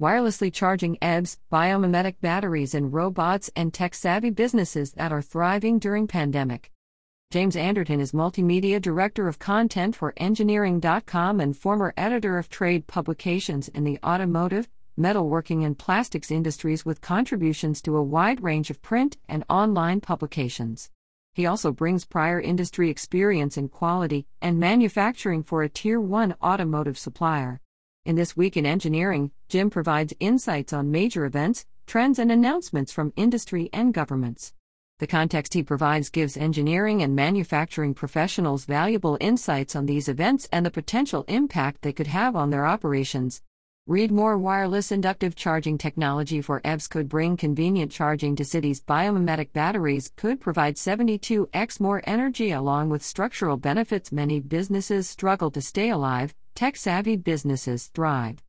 wirelessly charging EVs, biomimetic batteries, and robots and tech-savvy businesses that are thriving during pandemic. James Anderton is Multimedia Director of Content for Engineering.com and former editor of trade publications in the automotive, metalworking, and plastics industries with contributions to a wide range of print and online publications. He also brings prior industry experience in quality and manufacturing for a Tier 1 automotive supplier. In This Week in Engineering, Jim provides insights on major events, trends, and announcements from industry and governments. The context he provides gives engineering and manufacturing professionals valuable insights on these events and the potential impact they could have on their operations. Read more. Wireless inductive charging technology for EVs could bring convenient charging to cities. Biomimetic batteries could provide 72x more energy along with structural benefits. Many businesses struggle to stay alive, tech-savvy businesses thrive.